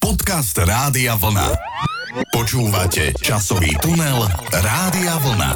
Podcast Rádia Vlna. Počúvate časový tunel Rádia Vlna.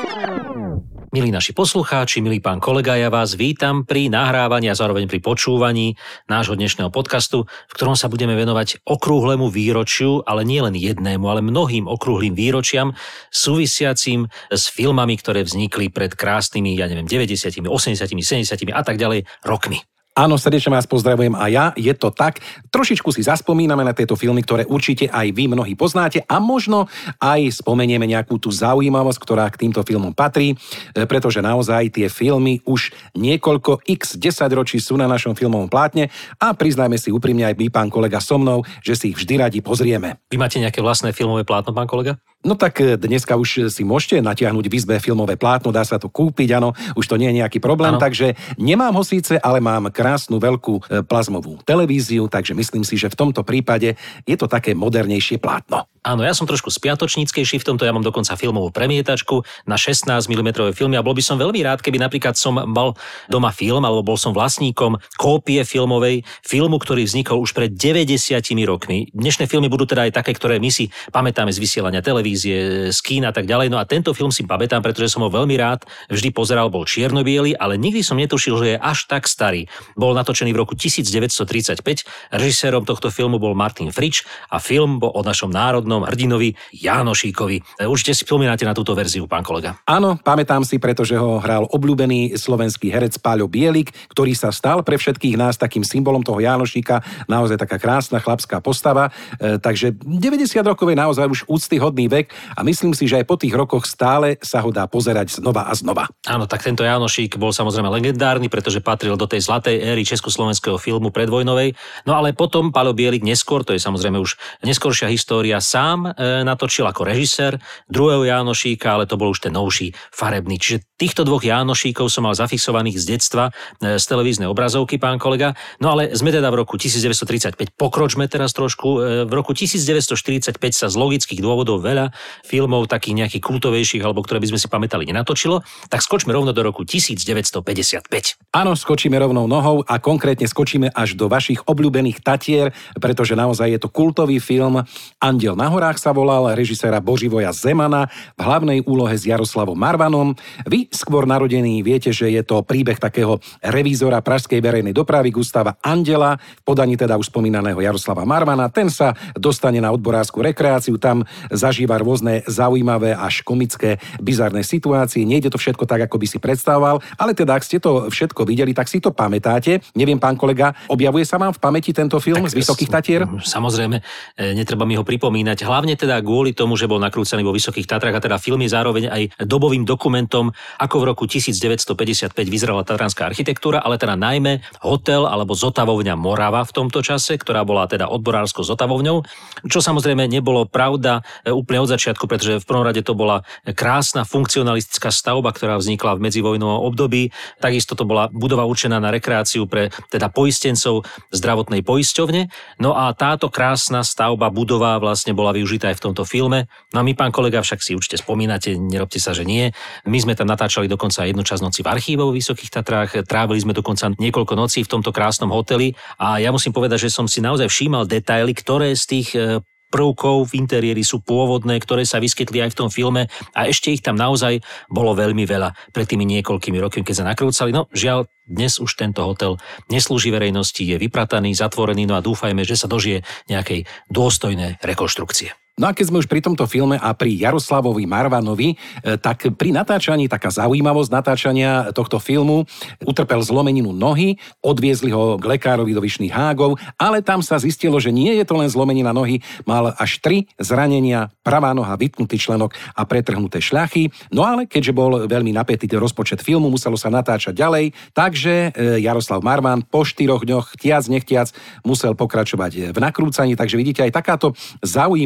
Milí naši poslucháči, milý pán kolega, ja vás vítam pri nahrávaní a zároveň pri počúvaní nášho dnešného podcastu, v ktorom sa budeme venovať okrúhlemu výročiu, ale nie len jednému, ale mnohým okrúhlym výročiam súvisiacím s filmami, ktoré vznikli pred krásnymi, 90, 80, 70 a tak ďalej rokmi. Áno, srdečne vás pozdravujem a ja, je to tak. Trošičku si zaspomíname na tieto filmy, ktoré určite aj vy mnohí poznáte a možno aj spomenieme nejakú tú zaujímavosť, ktorá k týmto filmom patrí, pretože naozaj tie filmy už niekoľko x 10 ročí sú na našom filmovom plátne a priznajme si úprimne aj vy, pán kolega, so mnou, že si ich vždy radi pozrieme. Vy máte nejaké vlastné filmové plátno, pán kolega? No tak dneska už si môžete natiahnuť v izbe filmové plátno, dá sa to kúpiť, áno, už to nie je nejaký problém, takže nemám ho síce, ale mám krásnu veľkú plazmovú televíziu, takže myslím si, že v tomto prípade je to také modernejšie plátno. Áno, ja som trošku spiatočníckejší v tomto, ja mám dokonca filmovú premietačku na 16 mm filmy a bol by som veľmi rád, keby napríklad som mal doma film, alebo bol som vlastníkom kópie filmovej filmu, ktorý vznikol už pred 90 rokmi. Dnešné filmy budú teda aj také, ktoré my si pamätáme z vysielania televízie, z kína a tak ďalej. No a tento film si pamätám, pretože som ho veľmi rád vždy pozeral, bol čierno-biely, ale nikdy som netušil, že je až tak starý. Bol natočený v roku 1935, režisérom tohto filmu bol Martin Frič a film bol o našom národnom hrdinovi Jánošíkovi. Určite si spomínate na túto verziu, pán kolega. Áno, pamätám si, pretože ho hral obľúbený slovenský herec Páľo Bielik, ktorý sa stal pre všetkých nás takým symbolom toho Jánošíka, naozaj taká krásna chlapská postava. Takže 90 rokov je naozaj už úctyhodný vek a myslím si, že aj po tých rokoch stále sa ho dá pozerať znova a znova. Áno, tak tento Jánošík bol samozrejme legendárny, pretože patril do tej zlatej éry československého filmu predvojnovej. No ale potom Páľo Bielik neskôr, to je samozrejme už neskoršia história, sám natočil ako režisér druhého Jánošíka, ale to bol už ten novší farebný. Čiže týchto dvoch Jánošíkov som mal zafixovaných z detstva z televíznej obrazovky, pán kolega. No ale sme teda v roku 1935, pokročme teraz trošku. V roku 1945 sa z logických dôvodov veľa filmov takých nejakých kultovejších, alebo ktoré by sme si pamätali, nenatočilo. Tak skočme rovno do roku 1955. Áno, skočíme rovnou nohou a konkrétne skočíme až do vašich obľúbených Tatier, pretože naozaj je to kultový film. Andiel na horách sa volal, režiséra Boživoja Zemana, v hlavnej úlohe s Jaroslavom Marvanom. Vy, skôr narodení, viete, že je to príbeh takého revízora pražskej verejnej dopravy Gustava Andela, v podaní teda už spomínaného Jaroslava Marvana. Ten sa dostane na odborárskú rekreáciu, tam zažíva rôzne zaujímavé až komické, bizarné situácie. Nejde to všetko tak, ako by si predstavoval, ale teda ak ste to všetko videli, tak si to pamätáte. Neviem, pán kolega, objavuje sa vám v pamäti tento film z Vysokých Tatier? Samozrejme, netreba mi ho pripomínať. Hlavne teda kvôli tomu, že bol nakrúcaný vo Vysokých Tatrách a teda film je zároveň aj dobovým dokumentom, ako v roku 1955 vyzerala tatranská architektúra, ale teda najmä hotel alebo zotavovňa Morava v tomto čase, ktorá bola teda odborárskou zotavovňou, čo samozrejme nebolo pravda úplne od začiatku, pretože v prvom rade to bola krásna funkcionalistická stavba, ktorá vznikla v medzivojnovom období. Takisto to bola budova určená na rekreáciu pre teda poistencov zdravotnej poisťovne. No a táto krásna stavba, budova vlastne bola využitá aj v tomto filme. No a my, pán kolega, však si určite spomínate, nerobte sa, že nie. My sme tam natáčali dokonca jednu časť noci v archíve vo Vysokých Tatrách, trávili sme dokonca niekoľko nocí v tomto krásnom hoteli a ja musím povedať, že som si naozaj všímal detaily, ktoré z tých prvkov v interiéri sú pôvodné, ktoré sa vyskytli aj v tom filme a ešte ich tam naozaj bolo veľmi veľa pred tými niekoľkými rokmi, keď sa nakrúcali. No žiaľ, dnes už tento hotel neslúži verejnosti, je vyprataný, zatvorený, no a dúfajme, že sa dožije nejakej dôstojnej rekonštrukcie. No a keď sme už pri tomto filme a pri Jaroslavovi Marvanovi, tak pri natáčaní, taká zaujímavosť natáčania tohto filmu, utrpel zlomeninu nohy, odviezli ho k lekárovi do Vyšných Hágov, ale tam sa zistilo, že nie je to len zlomenina nohy, mal až 3 zranenia, pravá noha, vypnutý členok a pretrhnuté šľachy. No ale keďže bol veľmi napätý rozpočet filmu, muselo sa natáčať ďalej, takže Jaroslav Marvan po 4 dňoch, chtiac nechtiac, musel pokračovať v nakrúcaní, takže vidíte aj takáto zaujímavosť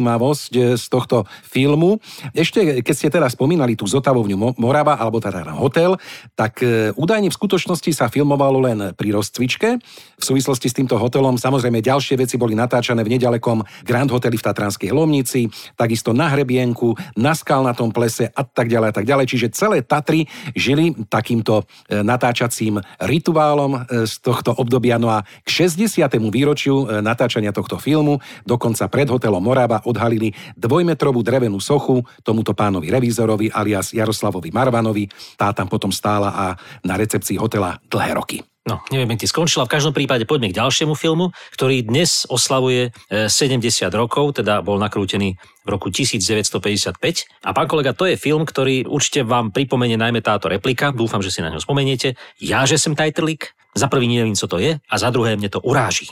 z tohto filmu. Ešte, keď ste teda spomínali tú zotavovňu Morava, alebo teda hotel, tak údajne v skutočnosti sa filmovalo len pri rozcvičke. V súvislosti s týmto hotelom samozrejme ďalšie veci boli natáčané v nedalekom Grand Hoteli v Tatranskej Lomnici, takisto na Hrebienku, na Skalnatom plese a tak ďalej a tak ďalej. Čiže celé Tatry žili takýmto natáčacím rituálom z tohto obdobia. No a k 60. výročiu natáčania tohto filmu dokonca pred hotelom Morava odhalili 2-metrovú drevenú sochu tomuto pánovi revízorovi alias Jaroslavovi Marvanovi. Tá tam potom stála a na recepcii hotela dlhé roky. No, neviem, ty skončila. V každom prípade poďme k ďalšiemu filmu, ktorý dnes oslavuje 70 rokov, teda bol nakrútený v roku 1955. A pán kolega, to je film, ktorý určite vám pripomenie najmä táto replika. Dúfam, že si na ňo spomeniete. Ja, že som tajtrlik. Za prvý neviem, co to je, a za druhé mne to uráži.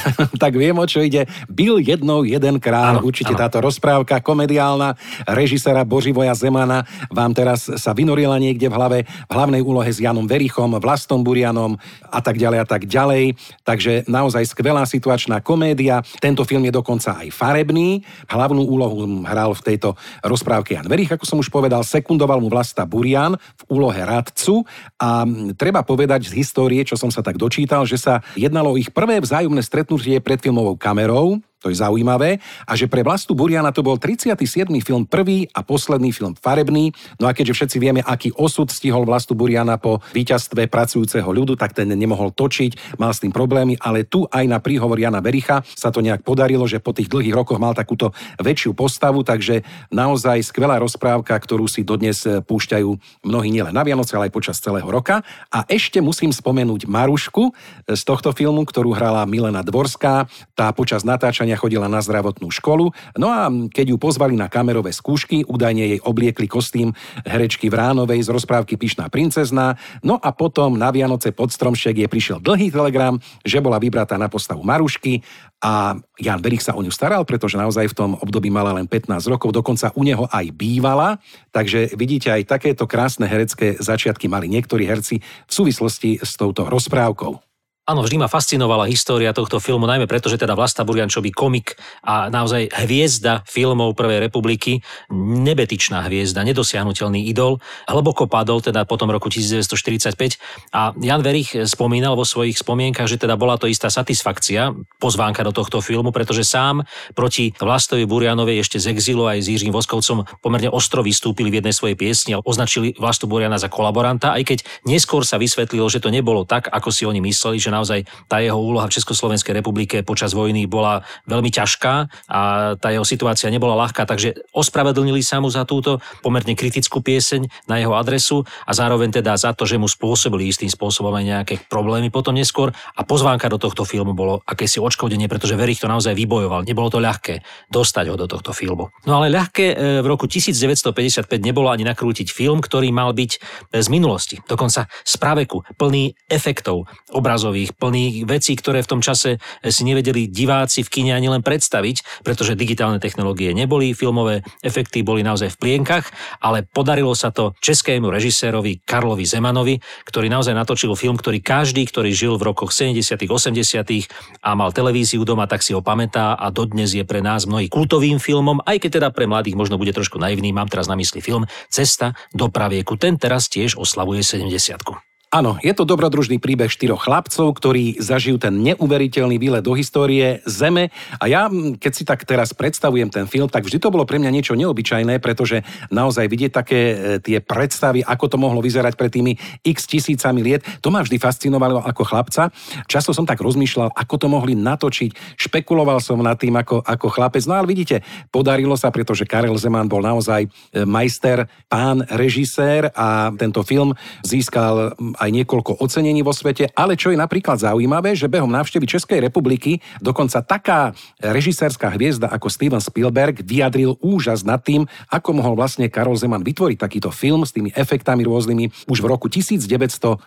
Tak viem, o čo ide. Byl jednou jeden král. Určite táto rozprávka komediálna režisera Boživoja Zemana vám teraz sa vynorila niekde v hlave, v hlavnej úlohe s Janom Verichom, Vlastom Burianom a tak ďalej a tak ďalej. Takže naozaj skvelá situačná komédia. Tento film je dokonca aj farebný. Hlavnú úlohu hral v tejto rozprávke Jan Verich, ako som už povedal, sekundoval mu Vlasta Burian v úlohe radcu a treba povedať z histórie, čo som sa tak dočítal, že sa jednalo o ich prvé vzájomné stretnutie pred filmovou kamerou, to je zaujímavé, a že pre Vlastu Buriana to bol 37. film, prvý a posledný film farebný. No a keďže všetci vieme, aký osud stihol Vlastu Buriana po víťazstve pracujúceho ľudu, tak ten nemohol točiť, mal s tým problémy, ale tu aj na príhovor Jana Vericha sa to nejak podarilo, že po tých dlhých rokoch mal takúto väčšiu postavu, takže naozaj skvelá rozprávka, ktorú si dodnes púšťajú mnohí nielen na Vianoce, ale aj počas celého roka. A ešte musím spomenúť Marušku z tohto filmu, ktorú hrala Milena Dvorská. Tá počas natáčania chodila na zdravotnú školu, no a keď ju pozvali na kamerové skúšky, údajne jej obliekli kostým herečky Vránovej z rozprávky Pyšná princezná, no a potom na Vianoce pod stromček jej prišiel dlhý telegram, že bola vybratá na postavu Marušky a Jan Verich sa o ňu staral, pretože naozaj v tom období mala len 15 rokov, dokonca u neho aj bývala, takže vidíte, aj takéto krásne herecké začiatky mali niektorí herci v súvislosti s touto rozprávkou. Áno, vždy ma fascinovala história tohto filmu, najmä preto, že teda Vlasta Burian, čo by komik a naozaj hviezda filmov Prvej republiky, nebetičná hviezda, nedosiahnuteľný idol, hlboko padol teda po tom roku 1945 a Jan Verich spomínal vo svojich spomienkach, že teda bola to istá satisfakcia, pozvánka do tohto filmu, pretože sám proti Vlastovi Burianovi ešte z exilu aj s Jiřím Voskovcom pomerne ostro vystúpili v jednej svojej piesni a označili Vlastu Buriana za kolaboranta, aj keď neskôr sa vysvetlilo, že to nebolo tak, ako si oni mysleli, že naozaj tá jeho úloha v Československej republike počas vojny bola veľmi ťažká a tá jeho situácia nebola ľahká, takže ospravedlnili sa mu za túto pomerne kritickú pieseň na jeho adresu a zároveň teda za to, že mu spôsobili istým spôsobom aj nejaké problémy potom neskôr a pozvánka do tohto filmu bolo akési odškodenie, pretože Verich to naozaj vybojoval. Nebolo to ľahké dostať ho do tohto filmu. No ale ľahké v roku 1955 nebolo ani nakrútiť film, ktorý mal byť z minulosti, dokonca z praveku, plný efektov obrazových, plný vecí, ktoré v tom čase si nevedeli diváci v kine ani len predstaviť, pretože digitálne technológie neboli, filmové efekty boli naozaj v plienkach, ale podarilo sa to českému režisérovi Karlovi Zemanovi, ktorý naozaj natočil film, ktorý každý, ktorý žil v rokoch 70., 80. a mal televíziu doma, tak si ho pamätá a dodnes je pre nás mnohých kultovým filmom, aj keď teda pre mladých možno bude trošku naivný, mám teraz na mysli film Cesta do pravieku. Ten teraz tiež oslavuje 70. Áno, je to dobrodružný príbeh 4 chlapcov, ktorí zažijú ten neuveriteľný výlet do histórie Zeme. A ja, keď si tak teraz predstavujem ten film, tak vždy to bolo pre mňa niečo neobyčajné, pretože naozaj vidieť také tie predstavy, ako to mohlo vyzerať pred tými x tisícami liet, to ma vždy fascinovalo ako chlapca. Často som tak rozmýšľal, ako to mohli natočiť. Špekuloval som nad tým ako chlapec. No ale vidíte, podarilo sa, pretože Karel Zeman bol naozaj majster, pán režisér a tento film získal aj niekoľko ocenení vo svete, ale čo je napríklad zaujímavé, že behom návštevy Českej republiky dokonca taká režisérska hviezda ako Steven Spielberg vyjadril úžas nad tým, ako mohol vlastne Karol Zeman vytvoriť takýto film s tými efektami rôznymi už v roku 1955.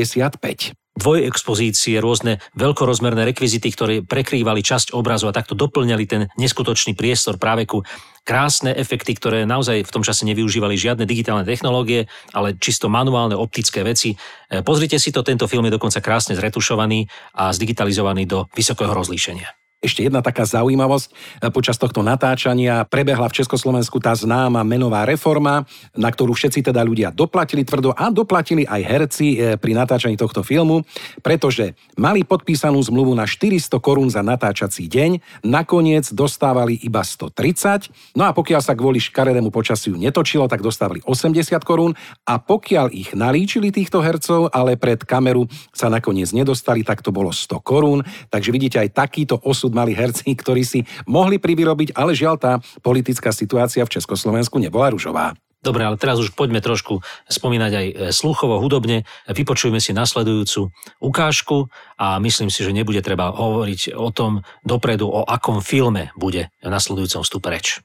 Dvojexpozície, rôzne veľkorozmerné rekvizity, ktoré prekrývali časť obrazu a takto doplňali ten neskutočný priestor práveku. Krásne efekty, ktoré naozaj v tom čase nevyužívali žiadne digitálne technológie, ale čisto manuálne optické veci. Pozrite si to, tento film je dokonca krásne zretušovaný a zdigitalizovaný do vysokého rozlíšenia. Ešte jedna taká zaujímavosť. Počas tohto natáčania prebehla v Československu tá známa menová reforma, na ktorú všetci teda ľudia doplatili tvrdo a doplatili aj herci pri natáčaní tohto filmu, pretože mali podpísanú zmluvu na 400 korún za natáčací deň, nakoniec dostávali iba 130, no a pokiaľ sa kvôli škaredému počasiu netočilo, tak dostávali 80 korún a pokiaľ ich nalíčili týchto hercov, ale pred kameru sa nakoniec nedostali, tak to bolo 100 korún. Takže vidíte, aj takýto osud mali herci, ktorí si mohli privyrobiť, ale žiaľ tá politická situácia v Československu nebola ružová. Dobre, ale teraz už poďme trošku spomínať aj sluchovo, hudobne. Vypočujme si nasledujúcu ukážku a myslím si, že nebude treba hovoriť o tom dopredu, o akom filme bude v nasledujúcom vstupe reč.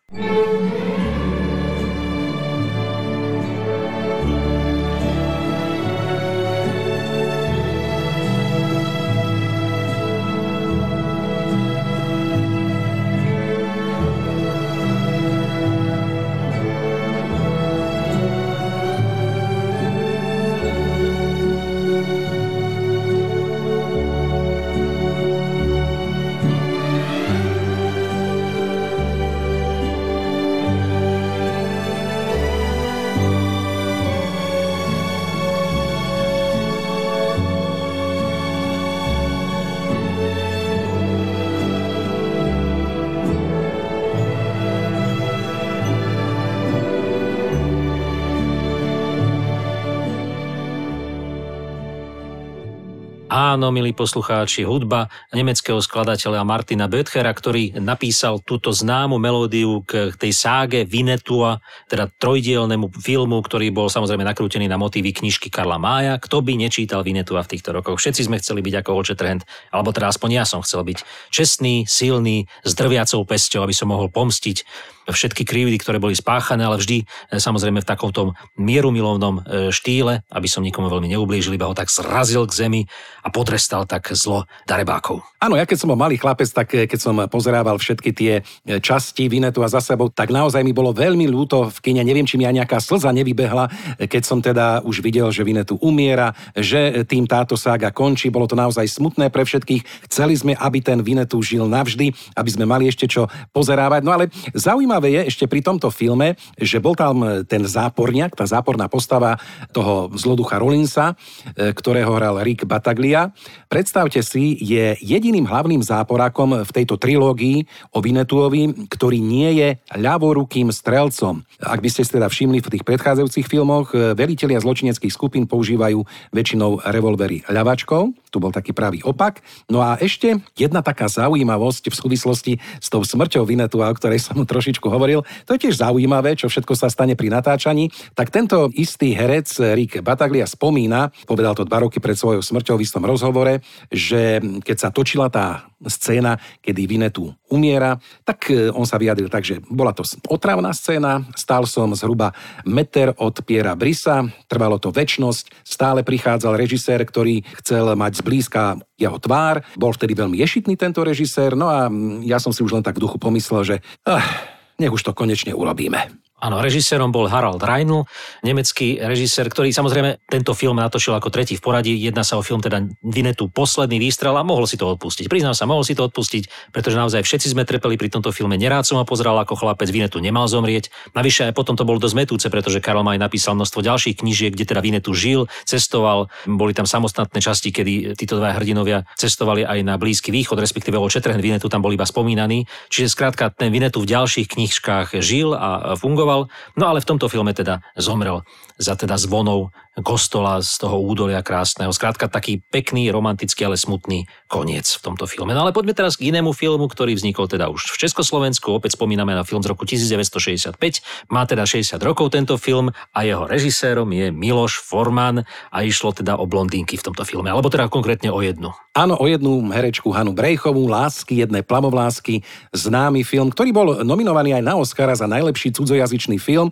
Áno, milí poslucháči, hudba nemeckého skladateľa Martina Böttchera, ktorý napísal túto známu melódiu k tej ságe Winnetua, teda trojdielnemu filmu, ktorý bol samozrejme nakrútený na motívy knižky Karla Mája. Kto by nečítal Winnetua v týchto rokoch? Všetci sme chceli byť ako Old Shatterhand, alebo teda aspoň ja som chcel byť čestný, silný, s drviacou pesťou, aby som mohol pomstiť všetky krivdy, ktoré boli spáchané, ale vždy samozrejme v takomto mierumilovnom štýle, aby som nikomu veľmi neublížil, iba ho tak zrazil k zemi a potrestal tak zlo darebákov. Áno, ja keď som bol malý chlapec, tak keď som pozerával všetky tie časti Winnetua za sebou, tak naozaj mi bolo veľmi ľúto v kine. Neviem, či mi aj nejaká slza nevybehla, keď som teda už videl, že Winnetou umiera, že tým táto sága končí. Bolo to naozaj smutné pre všetkých. Chceli sme, aby ten Winnetou žil navždy, aby sme mali ešte čo pozerávať. No ale zaujímavé je ešte pri tomto filme, že bol tam ten záporniak, tá záporná postava toho zloducha Rollinsa, ktorého hral Rick Battaglia. Predstavte si, je jediným hlavným záporákom v tejto trilógii o Winnetouovi, ktorý nie je ľavorukým strelcom. Ak by ste si teda všimli v tých predchádzajúcich filmoch, velitelia zločineckých skupín používajú väčšinou revolvery ľavačkou. Tu bol taký pravý opak. No a ešte jedna taká zaujímavosť v súvislosti s tou smrťou Winnetua, o ktorej som trošičku hovoril. To je tiež zaujímavé, čo všetko sa stane pri natáčaní. Tak tento istý herec Rick Battaglia spomína, povedal to 2 roky pred svojou smrťou v istom rozhovore, že keď sa točila tá scéna, kedy Winnetou umiera, tak on sa vyjadril tak, že bola to otravná scéna, stál som zhruba meter od Piera Brisa, trvalo to večnosť, stále prichádzal režisér, ktorý chcel mať zblízka jeho tvár, bol vtedy veľmi ješitný tento režisér, no a ja som si už len tak v duchu pomyslel, že nech už to konečne urobíme. Áno, režisérom bol Harald Reinl, nemecký režisér, ktorý samozrejme tento film natočil ako tretí v poradí. Jedná sa o film teda Winnetou posledný výstrel a mohol si to odpustiť. Priznám sa, mohol si to odpustiť, pretože naozaj všetci sme trpeli pri tomto filme. Nerád som ho pozeral ako chlapec, Winnetou nemal zomrieť. Navyše aj potom to bolo dosť mätúce, pretože Karl May napísal množstvo ďalších knížiek, kde teda Winnetou žil, cestoval. Boli tam samostatné časti, kedy títo dva hrdinovia cestovali aj na Blízky východ, respektíve Old Shatterhand Winnetou tam bol iba spomínaný. Čiže skrátka ten Winnetou v ďalších knižkách žil a fungoval. No ale v tomto filme teda zomrel za teda zvonou kostola z toho údolia krásneho. Skrátka taký pekný, romantický, ale smutný koniec v tomto filme. No ale poďme teraz k inému filmu, ktorý vznikol teda už v Československu. Opäť spomíname na film z roku 1965. Má teda 60 rokov tento film a jeho režisérom je Miloš Forman a išlo teda o blondínky v tomto filme. Alebo teda konkrétne o jednu. Áno, o jednu herečku Hanu Brejchovú, Lásky, jedné plamovlásky, známy film, ktorý bol nominovaný aj na Oscara za najlepší cudzojazyčný film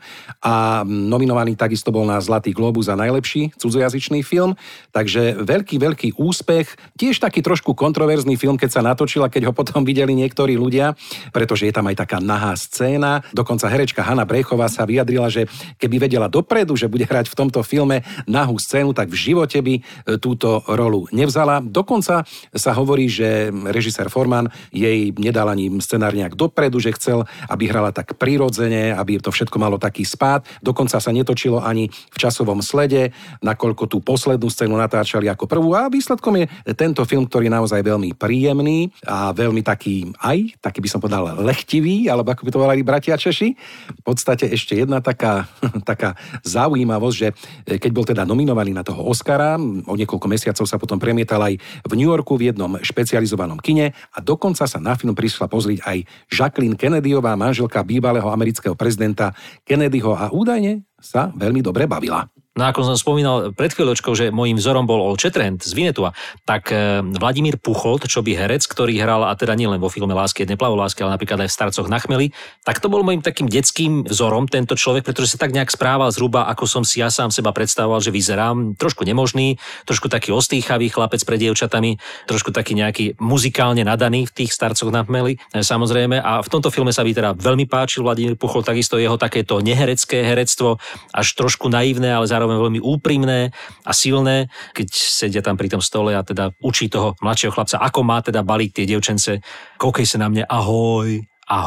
a nominovaný takisto bol na Zlatý globus za najlepší cudzojazyčný film. Takže veľký úspech. Tiež taký trošku kontroverzný film, keď sa natočil a keď ho potom videli niektorí ľudia, pretože je tam aj taká nahá scéna. Dokonca herečka Hana Brejchová sa vyjadrila, že keby vedela dopredu, že bude hrať v tomto filme nahú scénu, tak v živote by túto rolu nevzala. Dokonca Dokonca sa hovorí, že režisér Forman jej nedal ani scenár nejak dopredu, že chcel, aby hrala tak prirodzene, aby to všetko malo taký spád. Dokonca sa netočilo ani v časovom slede, nakoľko tú poslednú scénu natáčali ako prvú. A výsledkom je tento film, ktorý je naozaj veľmi príjemný a veľmi taký by som povedal, lechtivý, alebo ako by to volali bratia Češi. V podstate ešte jedna taká zaujímavosť, že keď bol teda nominovaný na toho Oscara, o niekoľko mesiacov sa potom premietal aj v New Yorku v jednom špecializovanom kine a dokonca sa na film prišla pozrieť aj Jacqueline Kennedyová, manželka bývalého amerického prezidenta Kennedyho a údajne sa veľmi dobre bavila. No ako som spomínal pred chvíľočkou, že môjim vzorom bol Old Shatterhand z Vinetua, tak Vladimír Pucholt, čo by herec, ktorý hral, a teda nielen vo filme Lásky jednej plavolásky, ale napríklad aj v Starcoch na chmeli, tak to bol môjim takým detským vzorom tento človek, pretože sa tak nejak správal zhruba, ako som si ja sám seba predstavoval, že vyzerám. Trošku nemožný, trošku taký ostýchavý chlapec pred dievčatami, trošku taký nejaký muzikálne nadaný v tých Starcoch na chmeli, samozrejme. A v tomto filme sa by teda veľmi páčil Vladimír Pucholt, takisto jeho takéto neherecké herectvo, až trošku naivné, ale zároveň veľmi úprimné a silné, keď sedia tam pri tom stole a teda učí toho mladšieho chlapca, ako má teda baliť tie dievčence. Koukej sa na mne, ahoj.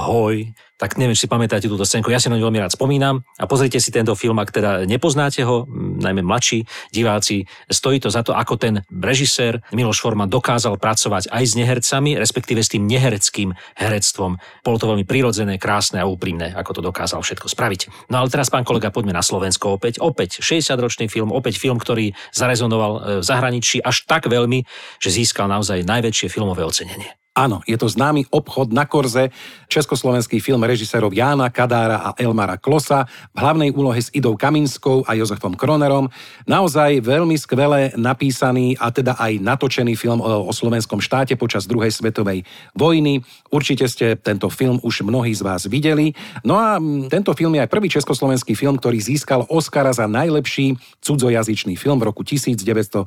Tak neviem, či si pamätáte túto scénku, ja si na ňu veľmi rád spomínam a pozrite si tento film, ak teda nepoznáte ho, najmä mladší diváci, stojí to za to, ako ten režisér Miloš Forman dokázal pracovať aj s nehercami, respektíve s tým nehereckým herectvom. Bolo to veľmi prirodzené, krásne a úprimné, ako to dokázal všetko spraviť. No ale teraz, pán kolega, poďme na Slovensko opäť 60-ročný film, opäť film, ktorý zarezonoval v zahraničí až tak veľmi, že získal naozaj najväčšie filmové ocenenie. Áno, je to známy Obchod na Korze, československý film režisérov Jána Kadára a Elmara Klosa, v hlavnej úlohe s Idou Kaminskou a Jozefom Kronerom. Naozaj veľmi skvele napísaný a teda aj natočený film o slovenskom štáte počas druhej svetovej vojny. Určite ste tento film už mnohí z vás videli. No a tento film je aj prvý československý film, ktorý získal Oscara za najlepší cudzojazyčný film v roku 1966.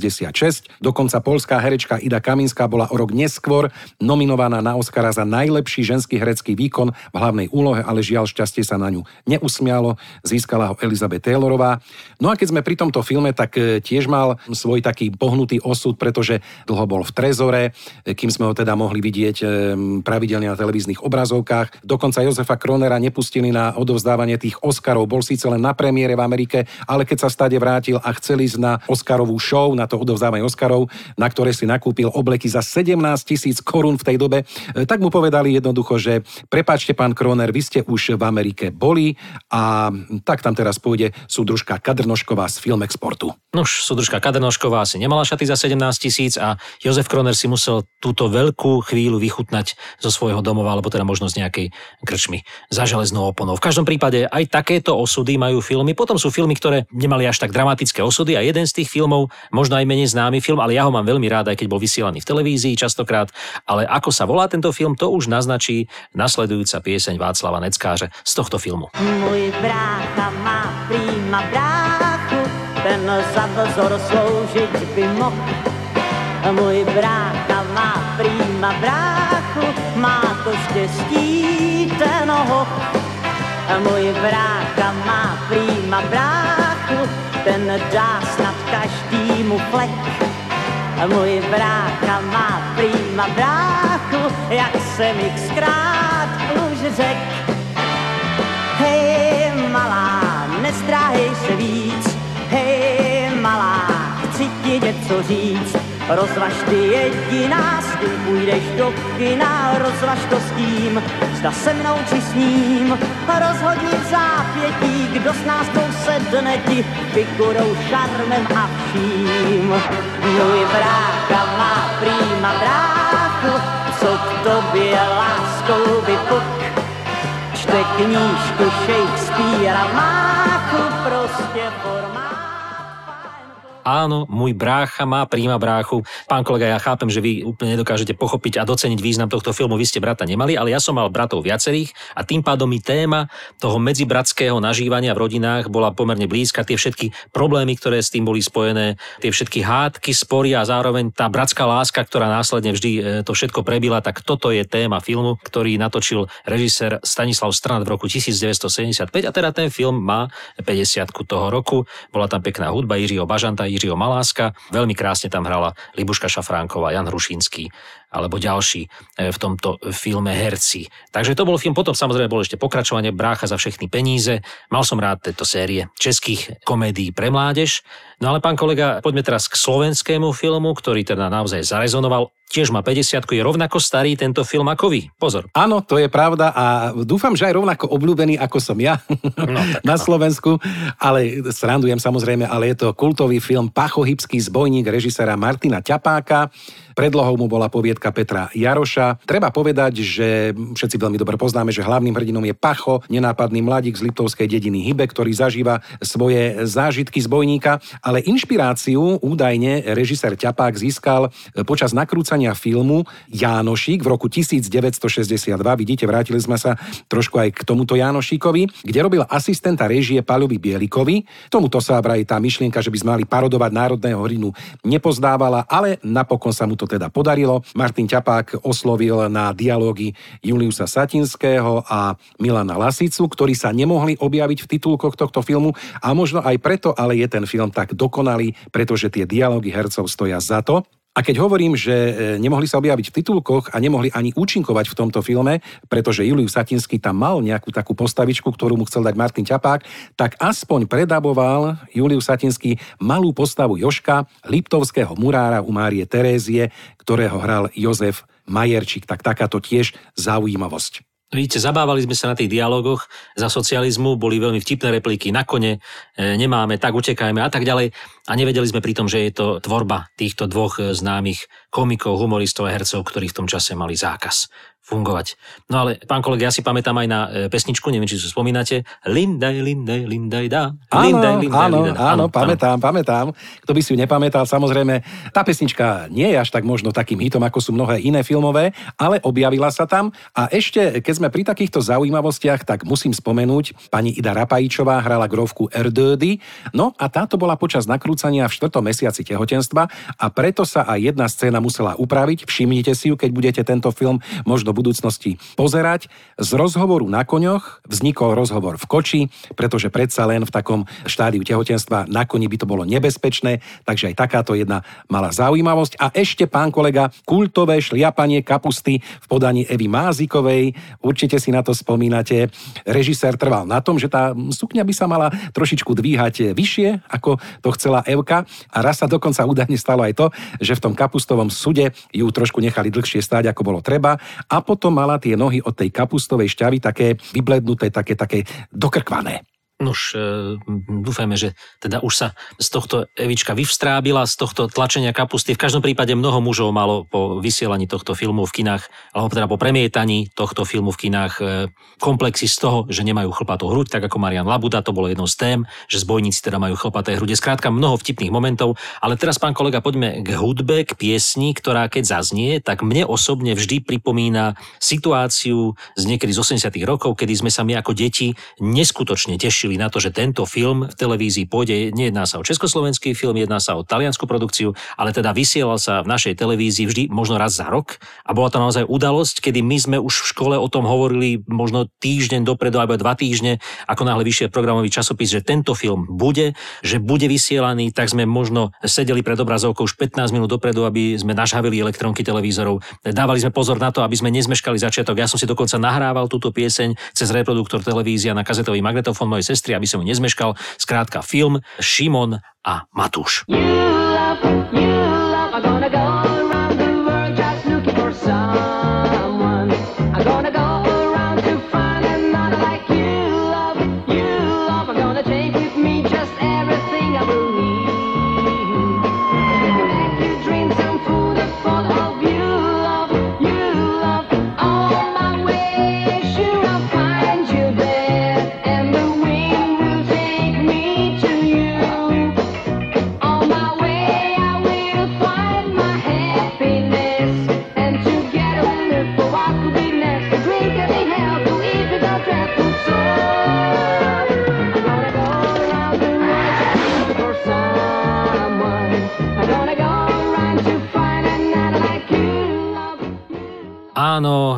Dokonca poľská herečka Ida Kaminská bola o rok neskôr nominovaná na Oscara za najlepší ženský herecký výkon v hlavnej úlohe, ale žiaľ šťastie sa na ňu neusmialo, získala ho Elizabeth Taylorová. No a keď sme pri tomto filme, tak tiež mal svoj taký pohnutý osud, pretože dlho bol v trezore, kým sme ho teda mohli vidieť pravidelne na televíznych obrazovkách. Dokonca Jozefa Kronera nepustili na odovzdávanie tých Oscarov, bol síce len na premiére v Amerike, ale keď sa stade vrátil a chcel ísť na Oscarovú show, na to odovzdávanie Oscarov, na ktoré si nakúpil obleky za 17 000 korún v tej dobe, tak mu povedali jednoducho, že prepáčte, pán Kroner, vy ste už v Amerike boli a tak tam teraz pôjde súdružka Kadrnošková z Filmexportu. Nož, súdružka Kadrnošková si nemala šaty za 17 000 a Jozef Kroner si musel túto veľkú chvíľu vychutnať zo svojho domova, alebo teda možno z nejakej krčmy za železnou oponou. V každom prípade aj takéto osudy majú filmy. Potom sú filmy, ktoré nemali až tak dramatické osudy a jeden z tých filmov, možno aj menej známy film, ale ja ho mám veľmi rád, aj keď bol vysielaný v televízii častokrát. Ale ako sa volá tento film, to už naznačí nasledujúca pieseň Václava Neckáře z tohto filmu. Môj brácha má prýma bráchu, ten za vzor sloužiť by mohl. Môj brácha má prýma bráchu, má to štěstí ten hoch. Môj brácha má prýma bráchu, ten dá snad každému flek. Můj brácha má prýma bráchu, jak jsem xkrát už řek. Hej malá, nestráhej se víc, hej malá, chci ti něco říct. Rozvaž ty jediná, s kým půjdeš do kina, rozvaž to s tím, zda se mnou či s ním. Rozhodni v zápětí, kdo s nás sedne ti, figurou, šarmem a vším. Můj brácha má prýma bráchu, co k tobě láskou vypuk. Čte knížku Shakespearea máchu, prostě formát. Áno, môj brácha má prýma bráchu. Pán kolega, ja chápem, že vy úplne nedokážete pochopiť a doceniť význam tohto filmu. Vy ste brata nemali, ale ja som mal bratov viacerých a tým pádom mi téma toho medzibratského nažívania v rodinách bola pomerne blízka. Tie všetky problémy, ktoré s tým boli spojené, tie všetky hádky, spory a zároveň tá bratská láska, ktorá následne vždy to všetko prebila, tak toto je téma filmu, ktorý natočil režisér Stanislav Strnad v roku 1975 a teda ten film má 50-ku toho roku. Bola tam pekná hudba Jiřího Bažanta, Jiřího Maláska. Veľmi krásne tam hrala Libuška Šafránková, Jan Hrušínský alebo ďalší v tomto filme herci. Takže to bol film, potom samozrejme bolo ešte pokračovanie Brácha za všechny peníze. Mal som rád tejto série českých komédií pre mládež. No ale pán kolega, poďme teraz k slovenskému filmu, ktorý teda naozaj zarezonoval. Tiež má 50, je rovnako starý tento film ako vy. Pozor. Áno, to je pravda a dúfam, že aj rovnako obľúbený ako som ja na Slovensku, ale srandujem samozrejme, ale je to kultový film Pachohybský zbojník režiséra Martina Ťapáka. Predlohou mu bola poviedka Petra Jaroša. Treba povedať, že všetci veľmi dobre poznáme, že hlavným hrdinom je Pacho, nenápadný mladík z liptovskej dediny Hybe, ktorý zažíva svoje zážitky zbojníka, ale inšpiráciu údajne režisér Ťapák získal počas nakrúcania filmu Jánošík v roku 1962. Vidíte, vrátili sme sa trošku aj k tomuto Jánošíkovi, kde robil asistenta réžie Paľovi Bielikovi. Tomuto sa vraj tá myšlienka, že by sme mali parodovať národného hrdinu, nepozdávala, ale napokon sa mu to teda podarilo. Martin Ťapák oslovil na dialógy Juliusa Satinského a Milana Lasicu, ktorí sa nemohli objaviť v titulkoch tohto filmu a možno aj preto, ale je ten film tak dokonalý, pretože tie dialógy hercov stoja za to. A keď hovorím, že nemohli sa objaviť v titulkoch a nemohli ani účinkovať v tomto filme, pretože Julius Satinský tam mal nejakú takú postavičku, ktorú mu chcel dať Martin Ťapák, tak aspoň predaboval Julius Satinský malú postavu Jožka, liptovského murára u Márie Terézie, ktorého hral Jozef Majerčík. Tak takáto tiež zaujímavosť. Vidíte, zabávali sme sa na tých dialógoch za socializmu, boli veľmi vtipné repliky, na kone, nemáme, tak utekajme a tak ďalej. A nevedeli sme pri tom, že je to tvorba týchto dvoch známych komikov, humoristov a hercov, ktorí v tom čase mali zákaz fungovať. No ale, pán kolega, ja si pamätám aj na pesničku, neviem, či si spomínate. Lindaj, lindaj, lindaj, dá. Áno, pamätám. Kto by si ju nepamätal, samozrejme, tá pesnička nie je až tak možno takým hitom, ako sú mnohé iné filmové, ale objavila sa tam a ešte, keď sme pri takýchto zaujímavostiach, tak musím spomenúť, pani Ida Rapajčová hrala grófku Erdődy, no a táto bola počas nakrúcania v 4. mesiaci tehotenstva a preto sa aj jedna scéna musela upraviť. Všimnite si ju, keď budete tento film možno v budúcnosti pozerať. Z rozhovoru na koňoch vznikol rozhovor v koči, pretože predsa len v takom štádiu tehotenstva na koni by to bolo nebezpečné, takže aj takáto jedna malá zaujímavosť. A ešte, pán kolega, kultové šliapanie kapusty v podaní Evy Mázikovej. Určite si na to spomínate. Režisér trval na tom, že tá sukňa by sa mala trošičku dvíhať vyššie, ako to chcela Evka. A raz sa dokonca údajne stalo aj to, že v tom kapustovom sude ju trošku nechali dlhšie stáť, ako bolo treba. A potom mala tie nohy od tej kapustovej šťavy také vyblednuté, také dokrkvané. Nuž, dúfajme, že teda už sa z tohto Evička vyvstrábila, z tohto tlačenia kapusty. V každom prípade mnoho mužov malo po vysielaní tohto filmu v kinách, alebo teda po premietaní tohto filmu v kinách komplexy z toho, že nemajú chlpatú hruď, tak ako Marian Labuda, to bolo jednou z tém, že zbojníci teda majú chlpaté hrude. Skrátka mnoho vtipných momentov, ale teraz, pán kolega, poďme k hudbe, k piesni, ktorá keď zaznie, tak mne osobne vždy pripomína situáciu z niekedy z 80. rokov, kedy sme sa my ako deti neskutočne tešili na to, že tento film v televízii pôjde. Nejedná sa o československý film, jedná sa o taliansku produkciu, ale teda vysielal sa v našej televízii vždy možno raz za rok a bola to naozaj udalosť, kedy my sme už v škole o tom hovorili možno týždeň dopredu alebo 2 týždne, ako náhle vyšiel programový časopis, že tento film bude, že bude vysielaný, tak sme možno sedeli pred obrazovkou už 15 minút dopredu, aby sme nažhavili elektronky televízorov. Dávali sme pozor na to, aby sme nezmeškali začiatok. Ja som si dokonca nahrával túto pieseň cez reproduktor televízia na kazetový magnetofón mojej sestry, aby som ju nezmeškal. Skrátka film Šimon a Matúš. Áno,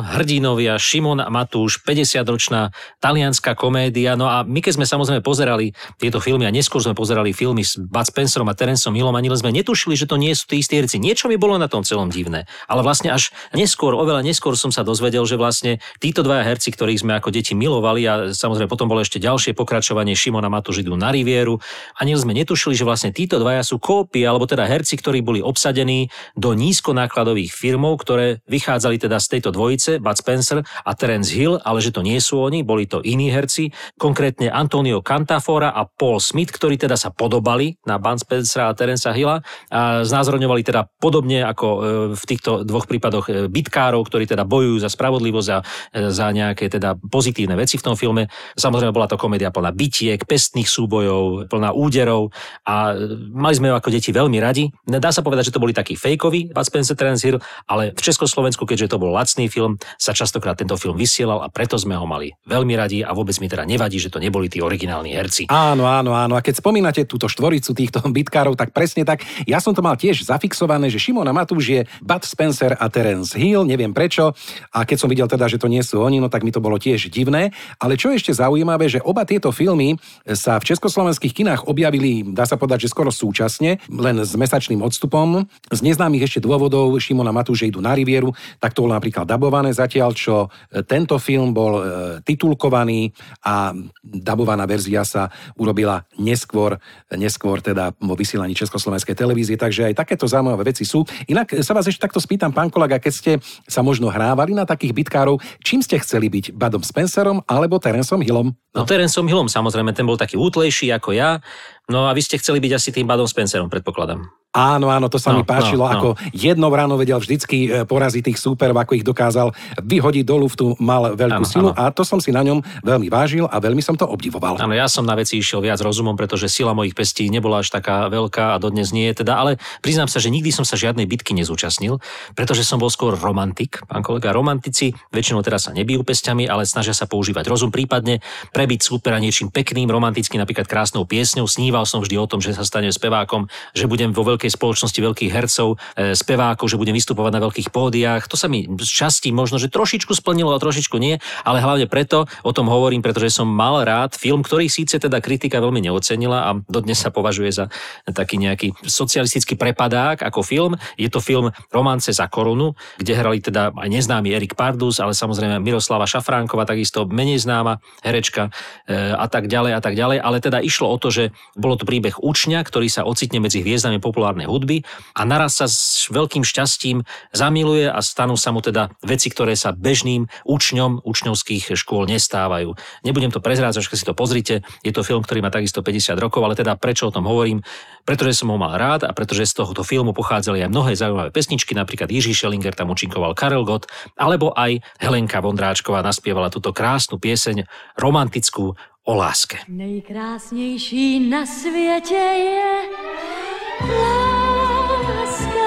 hrdinovia Šimon a Matúš, 50-ročná talianska komédia. No a my keď sme samozrejme pozerali tieto filmy a neskôr sme pozerali filmy s Bud Spencerom a Terenceom Hillom, ani sme netušili, že to nie sú tí istí herci. Niečo mi bolo na tom celom divné. Ale vlastne až neskôr, oveľa neskôr som sa dozvedel, že vlastne títo dvaja herci, ktorých sme ako deti milovali, a samozrejme potom bolo ešte ďalšie pokračovanie, Šimon a Matúš idú na Rivieru, ani sme netušili, že vlastne títo dvaja sú kópie, alebo teda herci, ktorí boli obsadení do nízkonákladových filmov, ktoré vychádzali teda z tejto dvojice, Bud Spencer a Terence Hill, ale že to nie sú oni, boli to iní herci, konkrétne Antonio Cantafora a Paul Smith, ktorí teda sa podobali na Bud Spencera a Terencea Hilla a znázorňovali teda podobne ako v týchto dvoch prípadoch bitkárov, ktorí teda bojujú za spravodlivosť a za nejaké teda pozitívne veci v tom filme. Samozrejme bola to komédia plná bitiek, pestných súbojov, plná úderov a mali sme ju ako deti veľmi radi. Dá sa povedať, že to boli takí fejkoví Bud Spencer, Terence Hill, ale v Československu, keďže to bol lacný film, sa častokrát tento film vysielal a preto sme ho mali veľmi radi a vôbec mi teda nevadí, že to neboli tí originálni herci. Áno. A keď spomínate túto štvoricu týchto bitkárov, tak presne tak. Ja som to mal tiež zafixované, že Šimon a Matúš je Bud Spencer a Terence Hill, neviem prečo. A keď som videl teda, že to nie sú oni, no tak mi to bolo tiež divné. Ale čo je ešte zaujímavé, že oba tieto filmy sa v československých kinách objavili, dá sa povedať, že skoro súčasne, len s mesačným odstupom. Z neznámych ešte dôvodov Šimon a Matúš idú na Rivieru, tak to bolo napríklad dabované, zatiaľ čo tento film bol titulkovaný a dabovaná verzia sa urobila neskôr teda vo vysielaní Československej televízie, takže aj takéto zaujímavé veci sú. Inak sa vás ešte takto spýtam, pán kolega, keď ste sa možno hrávali na takých bitkárov, čím ste chceli byť? Budom Spencerom alebo Terencom Hillom? No Terencom Hillom, samozrejme, ten bol taký útlejší ako ja. No a vy ste chceli byť asi tým Budom Spencerom, predpokladám. Áno, to sa mi páčilo, ako jednou ráno vedel vždycky poraziť tých súperov, ako ich dokázal vyhodiť do luftu, mal veľkú silu a to som si na ňom veľmi vážil a veľmi som to obdivoval. Áno, ja som na veci išiel viac rozumom, pretože sila mojich pestí nebola až taká veľká a dodnes nie je teda, ale priznám sa, že nikdy som sa žiadnej bitky nezúčastnil, pretože som bol skôr romantik. Pán kolega, romantici väčšinou teraz sa nebijú pestiami, ale snažia sa používať rozum, prípadne prebiť súpera niečím pekným, romantickým, napríklad krásnou piesňou. Sníval som vždy o tom, že sa stanem spevákom, že budem vo spoločnosti veľkých hercov, spevákov, že budem vystupovať na veľkých pódiách. To sa mi z časti možno, že trošičku splnilo a trošičku nie, ale hlavne preto o tom hovorím, pretože som mal rád film, ktorý síce teda kritika veľmi neocenila a dodnes sa považuje za taký nejaký socialistický prepadák ako film. Je to film Romance za korunu, kde hrali teda aj neznámy Erik Pardus, ale samozrejme Miroslava Šafránková, takisto menej známa herečka a tak ďalej, ale teda išlo o to, že bolo to príbeh učňa, ktorý sa ocitne medzi hviezdami populárnej hudby a naraz sa s veľkým šťastím zamiluje a stanú sa mu teda veci, ktoré sa bežným učňom učňovských škôl nestávajú. Nebudem to prezrádzať, keď si to pozrite. Je to film, ktorý má takisto 50 rokov, ale teda prečo o tom hovorím? Pretože som ho mal rád a pretože z tohto filmu pochádzali aj mnohé zaujímavé pesničky, napríklad Jiří Schellinger tam účinkoval Karel Gott, alebo aj Helenka Vondráčková naspievala túto krásnu pieseň romantickú o láske. Nejkrásnější na světě je láska,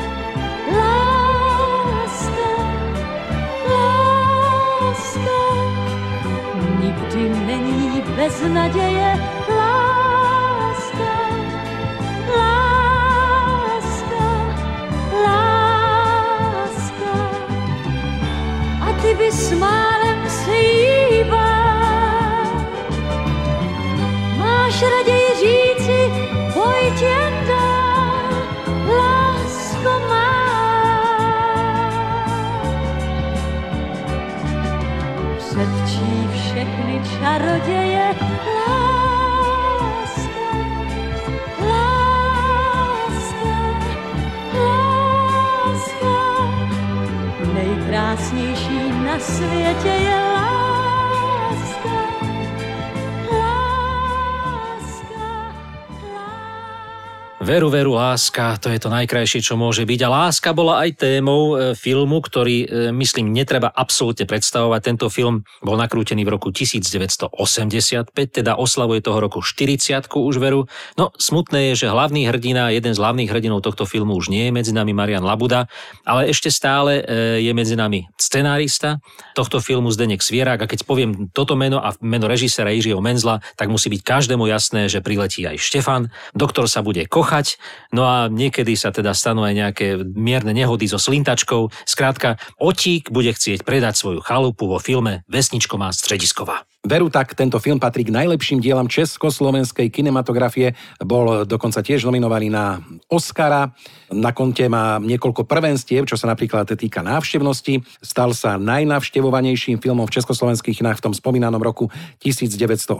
láska, láska. Nikdy není bez naděje láska, láska, láska. A ty bys málem slíbal, máš raději říci, pojď jen dál, lásko má. Předčí všechny čaroděje láska, láska, láska. Nejkrásnější na světě je láska, láska, láska. Veru, láska, to je to najkrajšie, čo môže byť. A láska bola aj témou filmu, ktorý, myslím, netreba absolútne predstavovať. Tento film bol nakrútený v roku 1985, teda oslavuje toho roku 40-ku už veru. No, smutné je, že hlavný hrdina, jeden z hlavných hrdinov tohto filmu už nie je medzi nami, Marian Labuda, ale ešte stále je medzi nami scenárista tohto filmu Zdeněk Svierák. A keď poviem toto meno a meno režiséra Jiřího Menzla, tak musí byť každému jasné, že priletí aj Štefan. Doktor sa bude kochať búchať, no a niekedy sa teda stanú aj nejaké mierne nehody so slintačkou. Skrátka, Otík bude chcieť predať svoju chalupu vo filme Vesničko má stredisková. Veru tak, tento film patrí k najlepším dielam československej kinematografie, bol dokonca tiež nominovaný na Oscara, na konte má niekoľko prvenstiev, čo sa napríklad týka návštevnosti, stal sa najnavštevovanejším filmom v československých kinách v tom spomínanom roku 1985,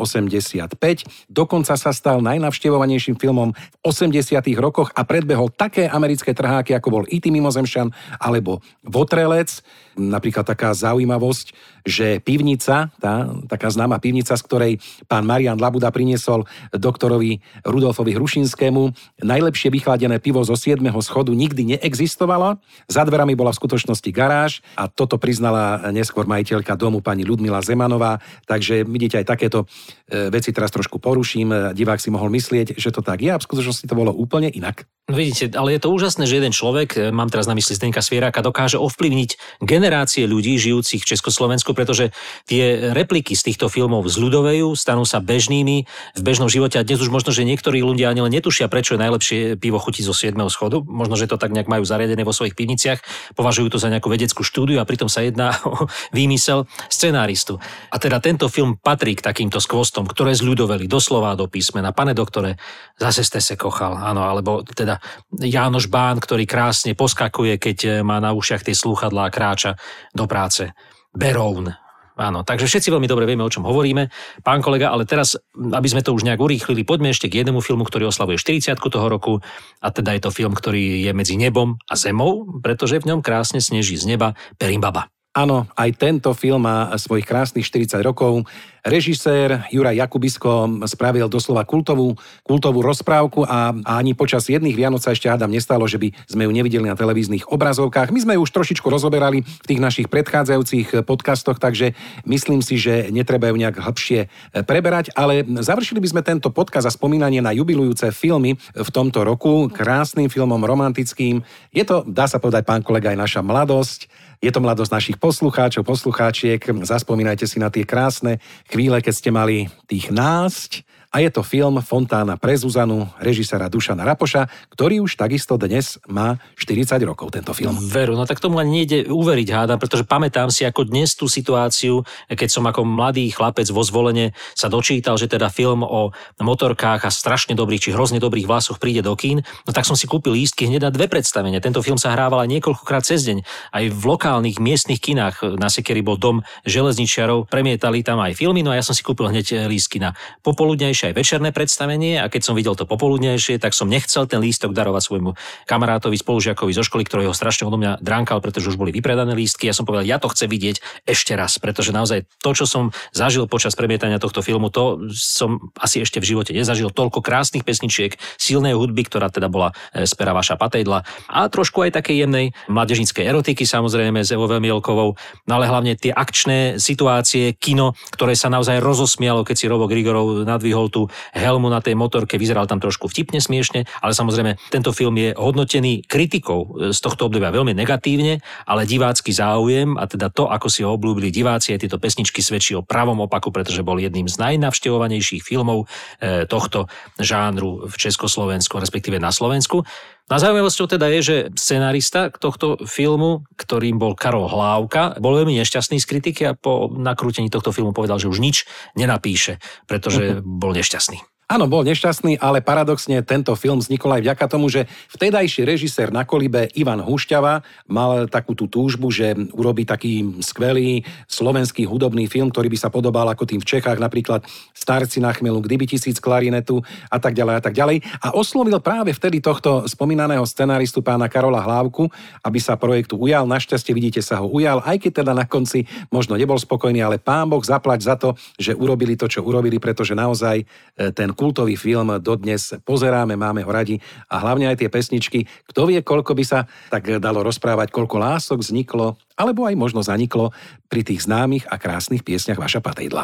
dokonca sa stal najnavštevovanejším filmom v 80. rokoch a predbehol také americké trháky, ako bol E.T. mimozemšťan alebo Votrelec. Napríklad taká zaujímavosť, že pivnica, taká známa pivnica, z ktorej pán Marián Labuda priniesol doktorovi Rudolfovi Hrušinskému najlepšie vychladené pivo zo 7. schodu, nikdy neexistovala. Za dverami bola v skutočnosti garáž a toto priznala neskôr majiteľka domu pani Ľudmila Zemanová. Takže vidíte, aj takéto veci teraz trošku poruším. Divák si mohol myslieť, že to tak je a v skutočnosti to bolo úplne inak. No vidíte, ale je to úžasné, že jeden človek, mám teraz na mysli Zdenka Svieráka, dokáže ovplyvniť generácie ľudí žijúcich v Československu, pretože tie repliky z týchto filmov zľudovejú, stanú sa bežnými v bežnom živote a dnes už možno, že niektorí ľudia ani len netušia, prečo je najlepšie pivo chutí zo 7. schodu. Možno, že to tak nejak majú zariadené vo svojich pivniciach, považujú to za nejakú vedeckú štúdiu a pritom sa jedná o výmysel scenáristu. A teda tento film patrí k takýmto skvostom, ktoré zľudoveli doslova do písmena. Pane doktore, zase ste se kochal, áno, alebo teda Jánoš Bán, ktorý krásne poskakuje, keď má na ušiach tie slúchadlá a kráča do práce. Beroun. Áno, takže všetci veľmi dobre vieme, o čom hovoríme. Pán kolega, ale teraz, aby sme to už nejak urýchlili, poďme ešte k jednému filmu, ktorý oslavuje 40-ku toho roku. A teda je to film, ktorý je medzi nebom a zemou, pretože v ňom krásne sneží z neba Perimbaba. Áno, aj tento film má svojich krásnych 40 rokov. Režisér Juraj Jakubisko spravil doslova kultovú rozprávku a ani počas jedných Vianoc sa ešte hádam nestalo, že by sme ju nevideli na televíznych obrazovkách. My sme ju už trošičku rozoberali v tých našich predchádzajúcich podcastoch, takže myslím si, že netreba ju nejak hlbšie preberať, ale završili by sme tento podcast a spomínanie na jubilujúce filmy v tomto roku krásnym filmom romantickým. Je to, dá sa povedať, pán kolega, aj naša mladosť. Je to mladosť našich poslucháčov, poslucháčiek. Zaspomínajte si na tie krásne chvíle, keď ste mali tých násť. A je to film Fontána pre Zuzanu režiséra Dušana Rapoša, ktorý už takisto dnes má 40 rokov, tento film. Veru, no tak tomu ani nejde uveriť, hádam, pretože pamätám si ako dnes tú situáciu, keď som ako mladý chlapec vo Zvolene sa dočítal, že teda film o motorkách a strašne dobrých či hrozne dobrých vlasoch príde do kín, no tak som si kúpil lístky hneď na 2 predstavenia. Tento film sa hrával aj niekoľkokrát cez deň. Aj v lokálnych miestnych kinách na Sekeri bol dom železničiarov, premietali tam aj filmy, no a ja som si kúpil hneď lístky na popoludnejšie aj večerné predstavenie a keď som videl to popoludnejšie, tak som nechcel ten lístok darovať svojmu kamarátovi, spolužiakovi zo školy, ktorý ho strašne odo mňa dránkal, pretože už boli vypredané lístky. Ja som povedal, ja to chcem vidieť ešte raz, pretože naozaj to, čo som zažil počas premietania tohto filmu, to som asi ešte v živote nezažil. Toľko krásnych pesničiek, silnej hudby, ktorá teda bola z pera Vaša Patejdla a trošku aj takej jemnej mládežníckej erotiky, samozrejme s Evou Veľmielkovou, no ale hlavne tie akčné situácie, kino, ktoré sa naozaj rozosmialo, keď si Robo Grigorov nadvihol tú helmu na tej motorke, vyzeral tam trošku vtipne, smiešne, ale samozrejme tento film je hodnotený kritikou z tohto obdobia veľmi negatívne, ale divácky záujem a teda to, ako si ho obľúbili diváci, aj tieto pesničky svedčí o pravom opaku, pretože bol jedným z najnavštevovanejších filmov tohto žánru v Československu, respektíve na Slovensku. No a zaujímavosťou teda je, že scenarista tohto filmu, ktorým bol Karol Hlávka, bol veľmi nešťastný z kritiky a po nakrútení tohto filmu povedal, že už nič nenapíše, pretože bol nešťastný. Áno, bol nešťastný, ale paradoxne tento film vznikol aj vďaka tomu, že vtedajší režisér na kolibe Ivan Hušťava mal takú tú túžbu, že urobí taký skvelý slovenský hudobný film, ktorý by sa podobal ako tým v Čechách, napríklad Starci na chmelu, Kdyby 1000 klarinetu a tak ďalej a tak ďalej. A oslovil práve vtedy tohto spomínaného scenáristu pána Karola Hlávku, aby sa projektu ujal. Našťastie, vidíte, sa ho ujal, aj keď teda na konci možno nebol spokojný, ale pán Boh zaplať za to, že urobili to, čo urobili, pretože naozaj ten kultový film dodnes pozeráme, máme ho radi a hlavne aj tie pesničky. Kto vie, koľko by sa tak dalo rozprávať, koľko lások vzniklo, alebo aj možno zaniklo pri tých známych a krásnych piesňach Vaša Patejdla.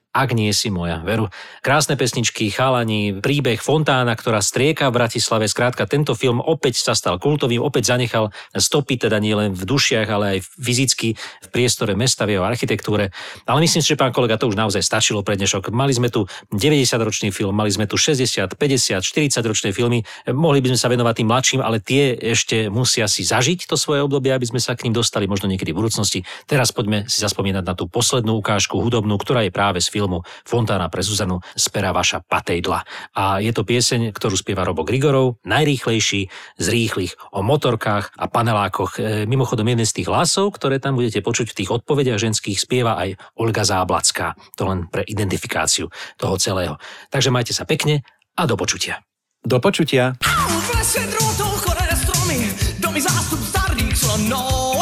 Ak nie si moja, veru. Krásne pesničky, chalani, príbeh fontána, ktorá strieka v Bratislave. Skrátka, tento film opäť sa stal kultovým, opäť zanechal stopy, teda nie len v dušiach, ale aj fyzicky v priestore mesta, v jeho architektúre. Ale myslím si, že pán kolega, to už naozaj stačilo pre dnešok. Mali sme tu 90-ročný film, mali sme tu 60, 50, 40-ročné filmy. Mohli by sme sa venovať tým mladším, ale tie ešte musia si zažiť to svoje obdobie, aby sme sa k ním dostali možno niekedy v budúcnosti. Teraz poďme si zaspomínať na tú poslednú ukážku hudobnú, ktorá je práve z filmu Fontána pre Zuzanu z pera Vaša Patejdla. A je to pieseň, ktorú spieva Robo Grigorov, najrýchlejší z rýchlych, o motorkách a panelákoch. Mimochodom, jeden z tých hlasov, ktoré tam budete počuť v tých odpovediach ženských, spieva aj Olga Záblacká. To len pre identifikáciu toho celého. Takže majte sa pekne a do počutia. Do počutia. V lese drôtov choré stromy, domy zástup starých slonov.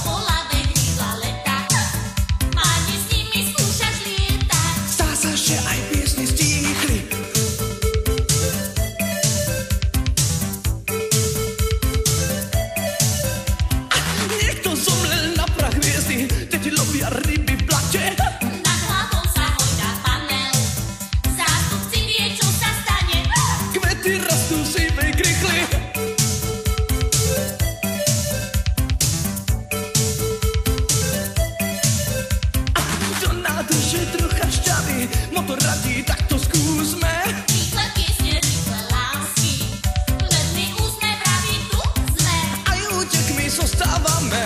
Že aj piesne stíchli. Niekto zomrel na prach hviezdy, deti lovia ryby v blate. Nad hlavou sa hojda panel, zástupci vie, čo sa stane. Kvety rastú sivej krychli. Do nádrže trocha šťavy, motor radí, tak to skúsme. Rýchle piesne, rýchle lásky, letný úsmev vraví, tu sme. Aj útekmi zostávame.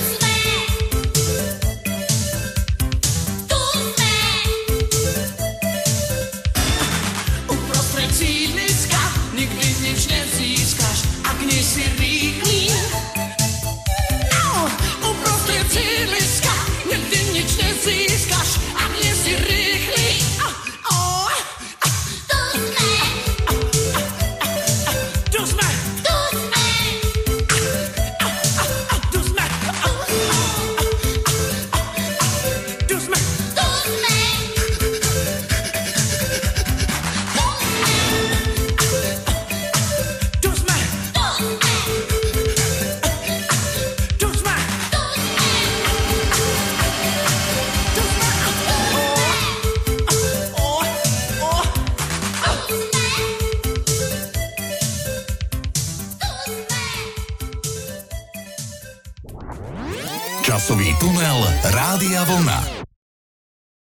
Tu sme. Uprostred sídliska nikdy nič nezískaš, ak nie si rýchly. Uprostred sídliska nikdy nič nezískaš, ak nie si rýchly. Tu sme. Tu sme. Tu sme. Tu sme. Tu sme. Tu sme. Tu sme. Tu sme. Časový tunel Rádia Vlna.